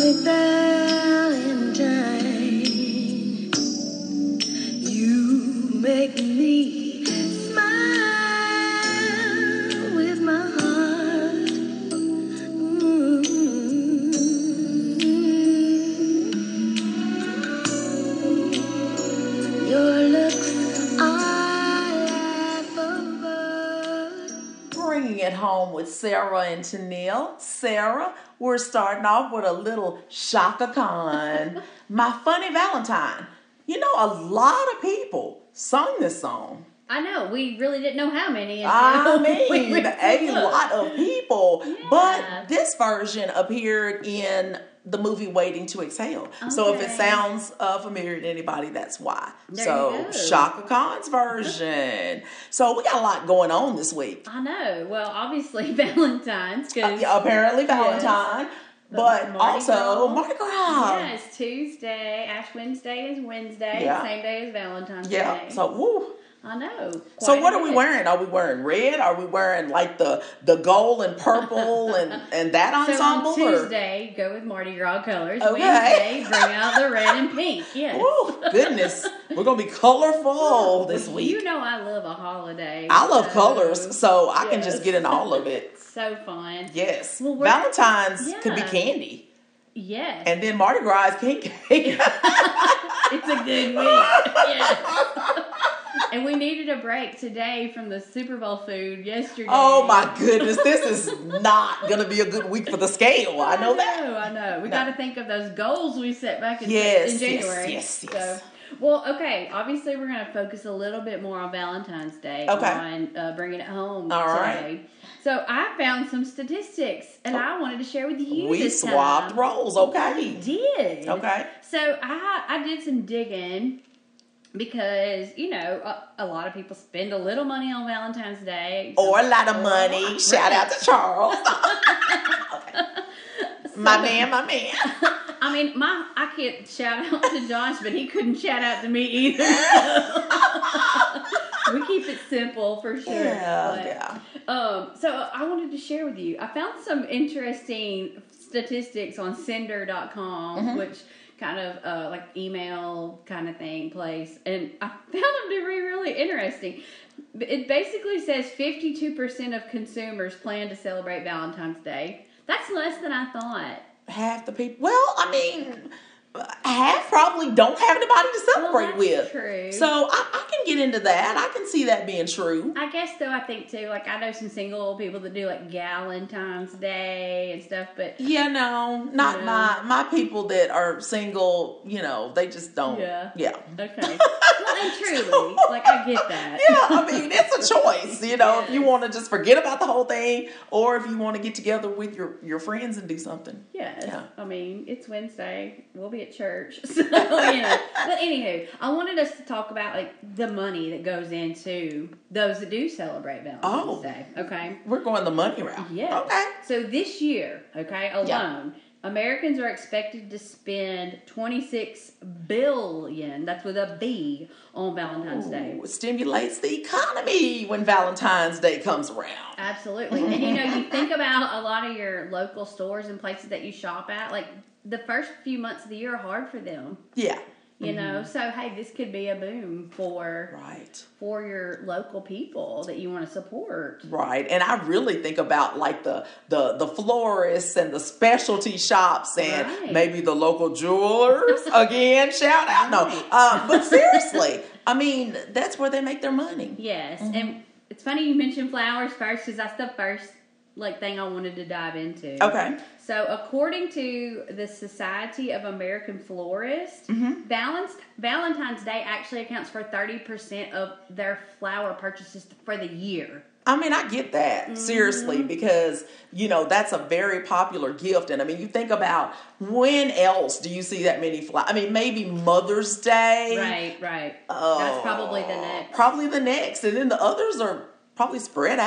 Valentine, you make me smile with my heart. Your looks are laughable. Bringing it home with Sarah and Tennille. Sarah, we're starting off with a little Shaka Khan, My Funny Valentine. You know, a lot of people sung this song. I know. We really didn't know how many. I mean, a lot of people. Yeah. But this version appeared in the movie Waiting to Exhale. So if it Okay. sounds familiar to anybody, that's why. There So you go. Shaka Khan's version. So we got a lot going on this week. I know. Well, obviously Valentine's. Cause, Yeah, apparently Valentine. But Mardi also Gras. Mardi Gras. Yeah, it's Tuesday. Ash Wednesday is Wednesday. Yeah. Same day as Valentine's Yeah. Day. So woo. I know. So Quite what a are we bit. wearing? Are we wearing red? Are we wearing like the gold and purple and that ensemble? So on or- Tuesday, go with Mardi Gras colors. Okay. Wednesday, bring out the red and pink. Yes. Woo, goodness. We're going to be colorful this week. You know I love a holiday. I love so- colors, so I can Yes. just get in all of it. So fun. Yes. Well, we're- Valentine's could be Yeah. candy. Yes. And then Mardi Gras is king cake. It's a good week. Yes. And we needed a break today from the Super Bowl food yesterday. Oh my goodness. This is not going to be a good week for the scale. I know that. I know. We No. got to think of those goals we set back in, Yes, in January. yes. So, well, okay. Obviously, we're going to focus a little bit more on Valentine's Day. Okay. On bringing it home All today. right. So I found some statistics, and I wanted to share with you. We this swapped time. roles. Okay. Did. Okay. So I did some digging because, you know, a lot of people spend a little money on Valentine's Day. Or a lot of money. Right. Shout out to Charles. My man. I mean, I can't shout out to Josh, but he couldn't shout out to me either. We keep it simple for sure. Yeah. So I wanted to share with you. I found some interesting statistics on Sender.com, Mm-hmm. which kind of like email kind of thing place, and I found them to be really interesting. It basically says 52% of consumers plan to celebrate Valentine's Day. That's less than I thought. Half the people. Well, I mean, half probably don't have anybody to celebrate that's with. true. So I can get into that. I can see that being true. I guess though, I think too, like I know some single people that do like Galentine's Day and stuff, but Yeah, no, not Yeah. my people that are single. You know, they just don't. Yeah. Yeah. okay. Well, and truly, like I get that. Yeah, I mean, it's a choice, you know, if you want to just forget about the whole thing or if you want to get together with your friends and do something. Yes. Yeah. I mean, it's Wednesday. We'll be at church. So, you know. But anywho, I wanted us to talk about like the money that goes into those that do celebrate Valentine's Day. Okay. We're going the money route. Yeah. Okay. So this year, okay, alone, Americans are expected to spend $26 billion, that's with a B, on Valentine's Day. It stimulates the economy when Valentine's Day comes around. Absolutely. And you know, you think about a lot of your local stores and places that you shop at, like the first few months of the year are hard for them. Yeah. You know, so hey, this could be a boom for Right. your local people that you want to support. Right. And I really think about like the florists and the specialty shops and Right. maybe the local jewelers. Again, shout out. No. But seriously, I mean, that's where they make their money. Yes, and it's funny you mentioned flowers first because that's the first like thing I wanted to dive into. Okay. So, according to the Society of American Florists, Valentine's Day actually accounts for 30% of their flower purchases for the year. I mean, I get that, seriously, because, you know, that's a very popular gift. And I mean, you think about when else do you see that many flowers? I mean, maybe Mother's Day. Right. Oh, That's probably the next. Probably the next. And then the others are probably spread out.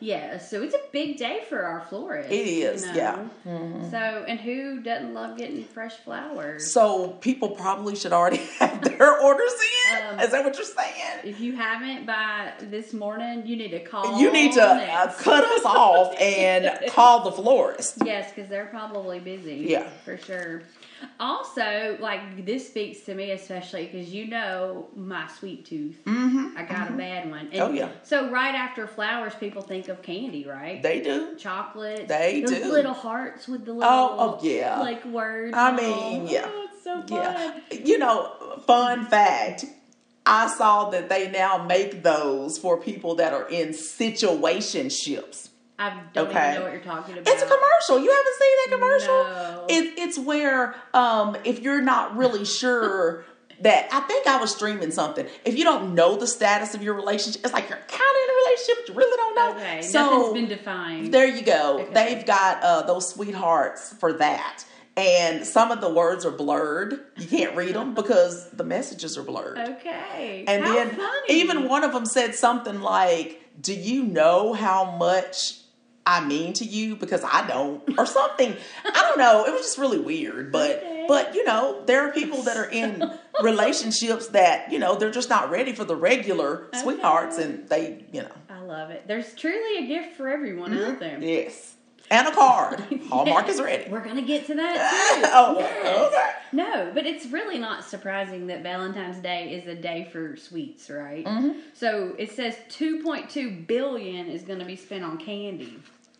Yeah, so it's a big day for our florist. It is, yeah. So, and who doesn't love getting fresh flowers? So people probably should already have their orders in. Is that what you're saying? If you haven't by this morning, you need to call. You need to next. cut us off and call the florist. Yes, because they're probably busy. Yeah. For sure. Also, like, this speaks to me especially because you know my sweet tooth. Mm-hmm. I got a bad one. And Oh, yeah. So right after flowers, people think of candy, right? They do. Chocolate. They those do. little hearts with the little, Oh, yeah. like, words. I mean, yeah. Oh, it's so fun. Yeah. You know, fun fact. I saw that they now make those for people that are in situationships. I don't Okay. even know what you're talking about. It's a commercial. You haven't seen that commercial? No. It's where if you're not really sure that, I think I was streaming something. If you don't know the status of your relationship, it's like you're kind of in a relationship, but you really don't know. Okay, So nothing's been defined. there you go. Okay. They've got those sweethearts for that. And some of the words are blurred. You can't read them because the messages are blurred. Okay. And How then funny. even one of them said something like, "Do you know how much I mean to you? Because I don't," or something. I don't know. It was just really weird. But Okay. but you know, there are people that are in relationships that, you know, they're just not ready for the regular sweethearts, and they, you know. I love it. There's truly a gift for everyone out there. Yes. And a card. Hallmark is ready. We're going to get to that too. Oh, Yes. okay. No, but it's really not surprising that Valentine's Day is a day for sweets, right? Mm-hmm. So it says 2.2 billion is going to be spent on candy.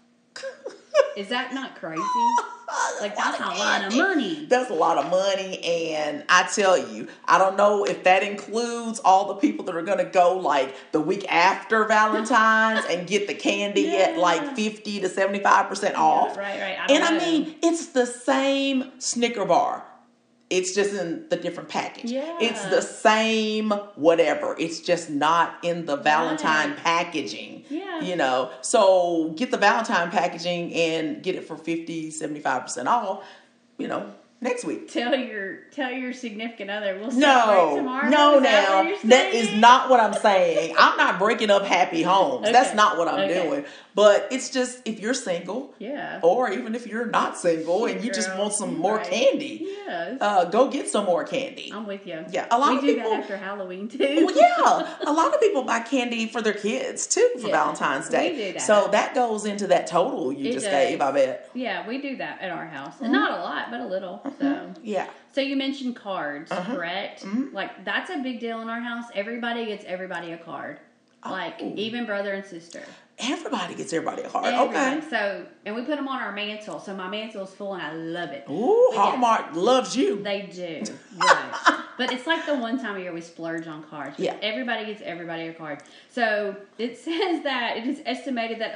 Is that not crazy? Like, that's a lot of money. That's a lot of money, and I tell you, I don't know if that includes all the people that are going to go like the week after Valentine's and get the candy at like 50 to 75% off. Right. I don't And I know. mean, it's the same Snicker bar. It's just in the different package. Yeah. It's the same whatever. It's just not in the Valentine Right. packaging. Yeah. You know, so get the Valentine packaging and get it for 50, 75% off, you know, next week. Tell your significant other we'll celebrate No, tomorrow. no, Is that now what you're that saying? is not what I'm saying. I'm not breaking up happy homes. That's Okay. not what I'm Okay. doing. But it's just, if you're single, Yeah. or even if you're not single and you just Girl, want some you're more right. candy, Yes. go get some more candy. I'm with you. Yeah, a lot we of do people- that after Halloween too. Well, yeah, a lot of people buy candy for their kids too for Yeah, Valentine's Day. we do that. So that goes into that total you It just does. gave, I bet. Yeah, we do that at our house. Mm-hmm. And not a lot, but a little. Yeah. So you mentioned cards, Uh-huh. correct? Mm-hmm. Like, that's a big deal in our house. Everybody gets everybody a card. Like, Oh. even brother and sister. Everybody gets everybody a card. Everybody. Okay. So, and we put them on our mantle. So my mantle is full and I love it. Ooh, But yeah. Hallmark loves you. They do. Right. But it's like the one time a year we splurge on cards. Yeah. Everybody gets everybody a card. So it says that it is estimated that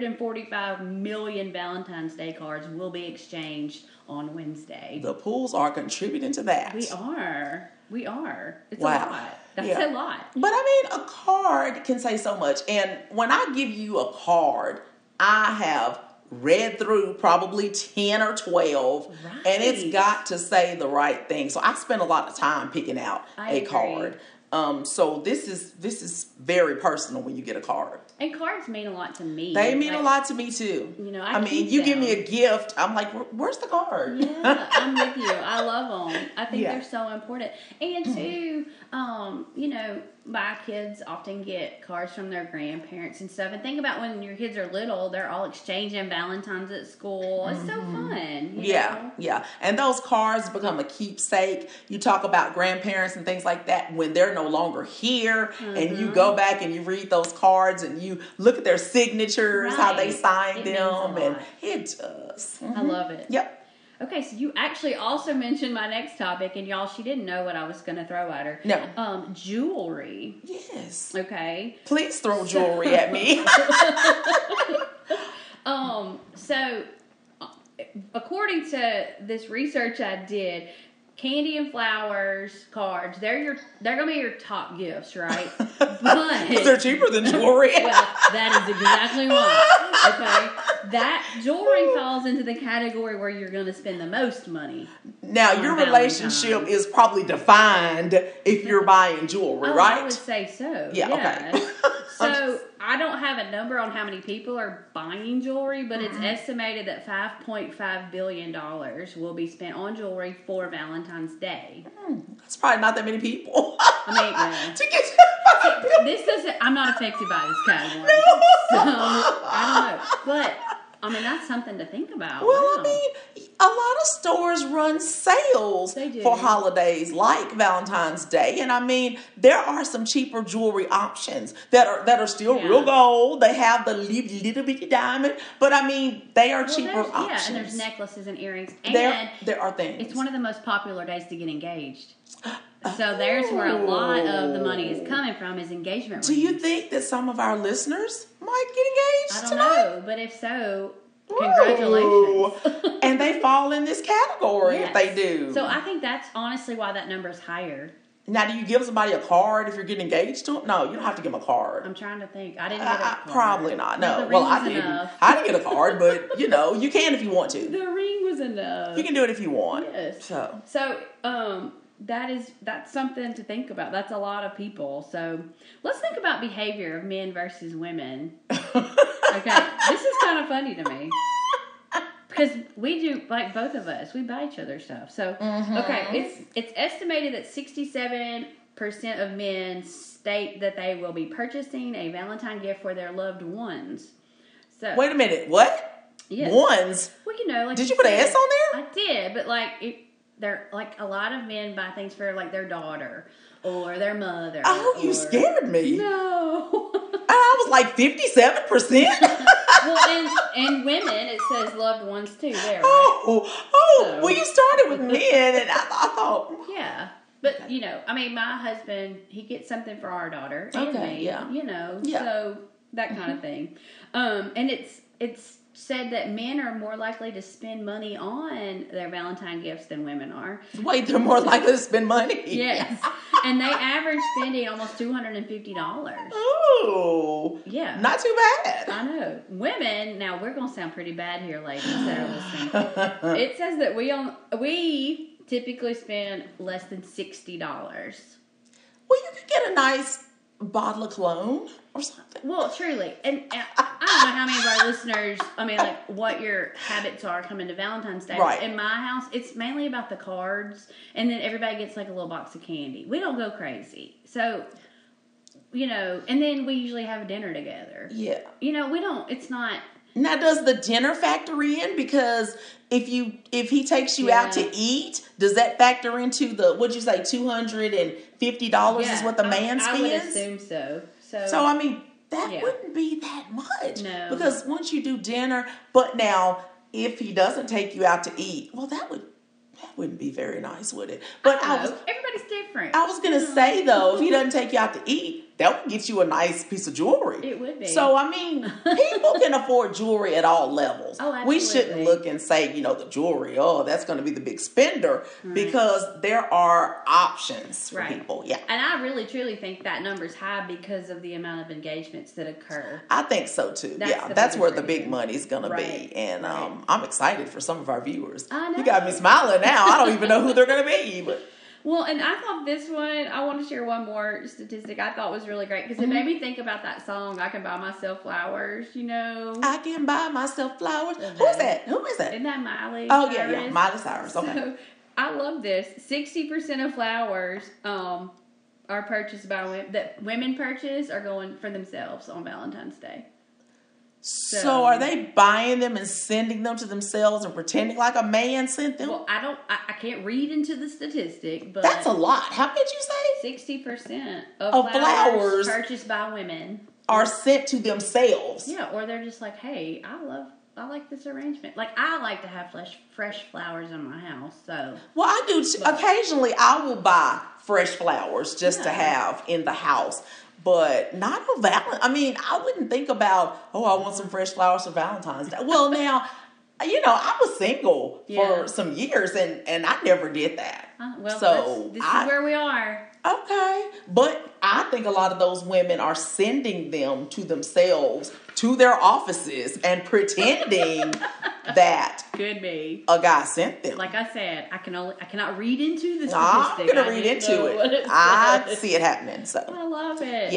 145 million Valentine's Day cards will be exchanged on Wednesday. The pools are contributing to that. We are. It's Wow. a lot. That's Yeah. a lot. But I mean, a card can say so much. And when I give you a card, I have read through probably 10 or 12, and it's Right. got to say the right thing. So I spend a lot of time picking out I a agree. card. So this is very personal when you get a card. And cards mean a lot to me. They mean Like, a lot to me too. You know, I I mean, keep you give me them. a gift, I'm like, where's the card? Yeah, I'm with you. I love them. I think Yeah. they're so important. And too, you know, my kids often get cards from their grandparents and stuff. And think about when your kids are little, they're all exchanging Valentines at school. It's so fun. you Yeah, know? yeah. And those cards become a keepsake. You talk about grandparents and things like that when they're no longer here, and you go back and you read those cards and you look at their signatures, how they Right. signed It means a them, and lot. it does. I love it. Yep. Okay, so you actually also mentioned my next topic, and y'all, she didn't know what I was going to throw at her. No. Jewelry. Yes. Okay. Please throw jewelry at me. So, according to this research I did, candy and flowers cards, they're gonna be your top gifts, right? But They're cheaper than jewelry. well, that is exactly why. Okay, that jewelry falls into the category where you're gonna spend the most money. Now, on your Valentine's. relationship is probably defined if you're buying jewelry, Oh, right? I would say so. Yeah, okay. So I don't have a number on how many people are buying jewelry, but it's estimated that $5.5 billion will be spent on jewelry for Valentine's Day. That's probably not that many people. I mean, yeah. To get This doesn't. I'm not affected by this category, so I don't know. But I mean, that's something to think about. Well, Wow. I mean, a lot of stores run sales They do. for holidays like Valentine's Day, and I mean, there are some cheaper jewelry options that are still Yeah. real gold. They have the little bitty diamond, but I mean, they are cheaper there's- options. Yeah, and there's necklaces and earrings, and There are things. it's one of the most popular days to get engaged. So there's where a lot of the money is coming from, is engagement rings. Do you think that some of our listeners might get engaged I don't tonight? know, but if so, Ooh. congratulations. And they fall in this category if Yes. they do. So I think that's honestly why that number is higher. Now, do you give somebody a card if you're getting engaged to them? No, you don't have to give them a card. I'm trying to think. I didn't get a card. Probably not. No. The Well, ring I was didn't. enough. I didn't get a card, but you can if you want to. The ring was enough. You can do it if you want. Yes. So, That's something to think about. That's a lot of people. So let's think about behavior of men versus women. Okay, this is kind of funny to me because we do, like, both of us, we buy each other stuff. So okay, it's estimated that 67% of men state that they will be purchasing a Valentine gift for their loved ones. So wait a minute. What? Yes. Ones? well, like Did you put an said, S on there? I did, but like they're like a lot of men buy things for like their daughter or their mother. Oh, you or- scared me. No. I was like 57%. Well, and women, it says loved ones too. There, right? Oh, So- well, you started with men, and I thought, Yeah, but I mean, my husband, he gets something for our daughter and Okay, me. yeah. Yeah. So that kind of thing. And it's said that men are more likely to spend money on their Valentine gifts than women are. wait, they're more likely to spend money. Yes, and they average spending almost $250. Oh, Yeah. not too bad. I know. Women, now we're going to sound pretty bad here, ladies that are listening. It says that we typically spend less than $60. Well, you could get a nice bottle of cologne or something. Well, truly. And I don't know how many of our listeners, I mean, like, what your habits are coming to Valentine's Day. Right. In my house, it's mainly about the cards, and then everybody gets, like, a little box of candy. We don't go crazy. So, and then we usually have dinner together. Yeah. We don't, it's not... Now, does the dinner factor in? Because if he takes you out to eat, does that factor into the, what'd you say, $250 is what the man spends? I would assume so. So, I mean, that Yeah. wouldn't be that much. No. Because once you do dinner, but now, if he doesn't take you out to eat, well, that wouldn't be very nice, would it? But everybody's different. I was going to say, though, if he doesn't take you out to eat, that would get you a nice piece of jewelry. It would be. So, I mean, people can afford jewelry at all levels. Oh, We absolutely. shouldn't look and say, the jewelry, that's going to be the big spender, because there are options for Right. people. Yeah. And I really, truly think that number's high because of the amount of engagements that occur. I think so, too. That's Yeah, the that's where the biggest big reason. money's going to Right. be. And Right. I'm excited for some of our viewers. I know. You got me smiling now. I don't even know who they're going to be. But Well, and I thought this one, I want to share one more statistic I thought was really great because it made me think about that song, I Can Buy Myself Flowers, I can buy myself flowers. Okay. Who's that? Who is that? Isn't that Miley? Oh, yeah, Cyrus? Miley Cyrus. Okay. So, I love this. 60% of flowers are purchased by women, that women purchase are going for themselves on Valentine's Day. So are they buying them and sending them to themselves and pretending like a man sent them? Well, I can't read into the statistic, but That's a lot. How did you say? 60% Of of flowers flowers purchased by women. Are sent to themselves. Yeah, or they're just like, hey, I like this arrangement. Like, I like to have fresh flowers in my house, so. Well, I do. Occasionally, I will buy fresh flowers just to Yeah. have in the house. But not on Valentine's. I mean, I wouldn't think about, I want some fresh flowers for Valentine's Day. Well, now, I was single Yeah. for some years, and I never did that. Well, So this is where we are. Okay. But I think a lot of those women are sending them to themselves, to their offices, and pretending that Could be. a guy sent them. Like I said, I cannot read into the I'm statistic. going to I read just into know what it. I says. see it happening. So, I love it. yes.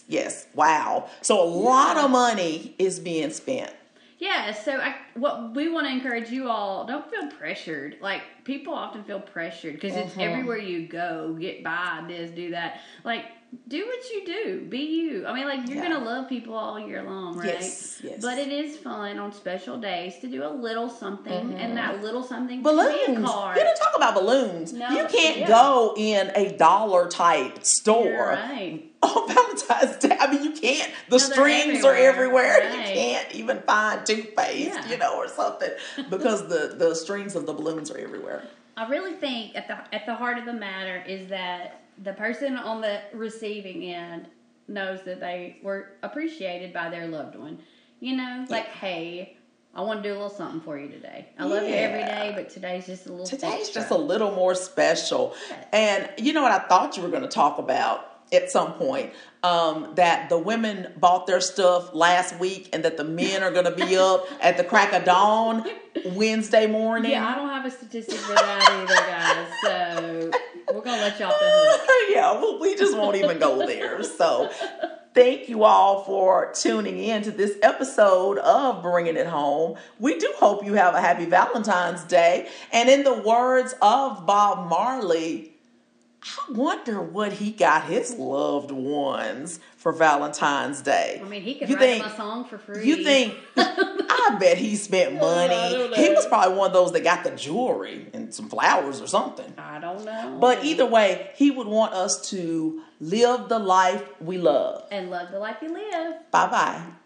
Yes. Wow. So a lot of money is being spent. Yeah, so what we want to encourage you all, don't feel pressured. Like, people often feel pressured because it's everywhere you go, get by this, do that. Like, do what you do. Be you. I mean, like, you're going to love people all year long, right? Yes. But it is fun on special days to do a little something, and that little something Balloons. can be a card. You didn't talk about balloons. No, you can't go in a dollar type store. You're right. On Valentine's Day. I mean, you can't. The No, they're strings are everywhere. Right. You can't even find toothpaste, or something, because the strings of the balloons are everywhere. I really think at the heart of the matter is that the person on the receiving end knows that they were appreciated by their loved one. Like, hey, I want to do a little something for you today. I love you every day, but today's just a little extra. Just a little more special. Yes. And you know what I thought you were going to talk about at some point? That the women bought their stuff last week and that the men are going to be up at the crack of dawn Wednesday morning. Yeah, I don't have a statistic for that either, guys. So we're going to let you off the hook. Yeah, well, we just won't even go there. So thank you all for tuning in to this episode of Bringing It Home. We do hope you have a happy Valentine's Day. And in the words of Bob Marley, I wonder what he got his loved ones for Valentine's Day. I mean, he could write my song for free. You think, I bet he spent money. I don't know. He was probably one of those that got the jewelry and some flowers or something. I don't know. But either way, he would want us to live the life we love. And love the life you live. Bye-bye.